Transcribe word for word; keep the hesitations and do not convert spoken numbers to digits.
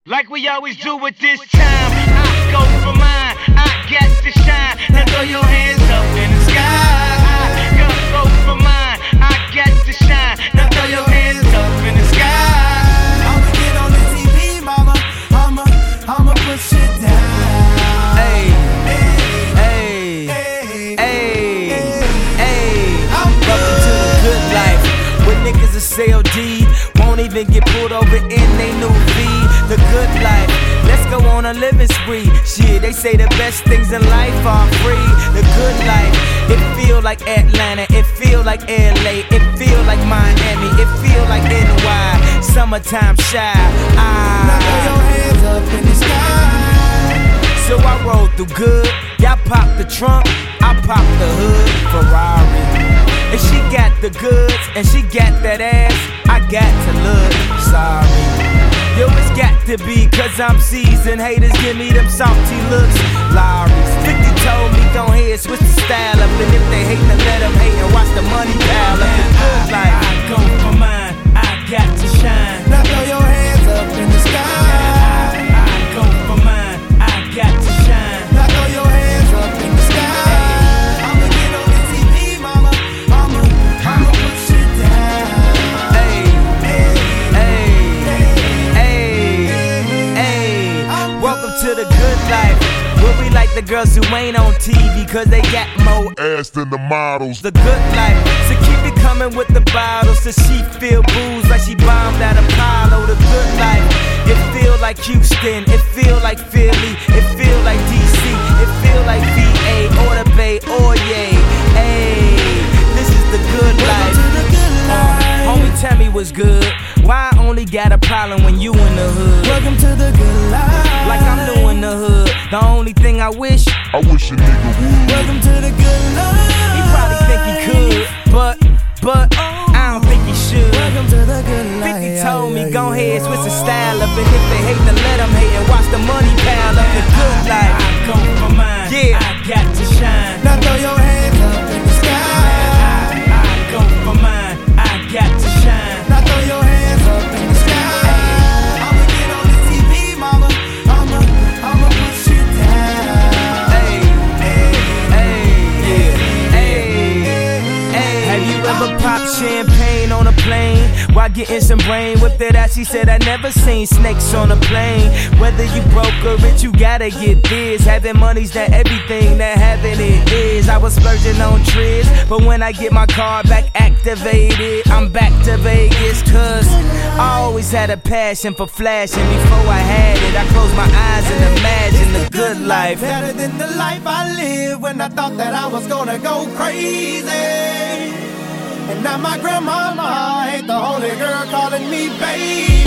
Like we always do at this time, I go for mine, I got to shine. Now throw your hands up in the sky. I go for mine, I got to shine. Now throw your hands up in the sky. I'ma get on the T V, mama. I'ma, I'ma push it down. Hey, hey, hey, hey, hey. Welcome to the good life, where niggas are C O D, won't even get pulled over in they new V. The good life, let's go on a living spree. Shit, they say the best things in life are free. The good life, it feel like Atlanta, it feel like L A, it feel like Miami, it feel like N Y. Summertime shy. Ah. Now throw your hands up in the sky. So I roll through good, y'all pop the trunk, I pop the hood, Ferrari. And she got the goods, and she got that ass, I got to look sorry. Yo, it's got to be, cause I'm seasoned. Haters give me them salty looks, Lawry's. fifty told me, go ahead, switch the style up. And if they hate, then let them hate and watch the money pile up. The good life, I go for mine, I got to shine. Now throw your hands up in the sky. I, I go for mine, I got to shine. Now throw your hands up in the sky. I'ma get on the T V, mama. I'ma, I'ma push it down. Hey, hey, hey, hey. Welcome to the good life, where we like the girls who ain't on T V, cause they got more ass than the models. The good life, so keep it coming with the bottles, so she feel booze like she bombed at Apollo. The good life, it feel like Houston, it feel like Philly, it feel like D C, it feel like V A or the Bay or yay. Hey, this is the good life. To the good life. Uh, homie, tell me what's good. Why I only got a problem when you in the hood? Welcome to the good life. Like I'm doing the hood. The only thing I wish, I wish a nigga would. Welcome to the good life. he probably think he could, but, but, I don't think he should. Welcome to the good life. fifty told me, go ahead, switch the style up. And if they hate, then let them hate and watch the money pile up. The good life, I go for mine, yeah, I got to shine. Now throw your hands up in the sky. I, I go for mine, I got to shine. Now throw your hands up in the sky. I'ma get on the T V, mama. I'ma, I'ma push it down. Hey, hey, hey, yeah, hey, hey. Have you ever popped champagne on a plane while getting some brain whipped it out? She said I never seen snakes on a plane. Whether you broke or rich, you gotta get this. Having money's not everything that having it is. I was splurging on trips, but when I get my car back activated, I'm back to Vegas. Cause I always had a passion for flashing. Before I had it, I closed my eyes and imagined the good life. Better than the life I lived when I thought that I was gonna go crazy. And now my grandmama ain't the only girl calling me baby.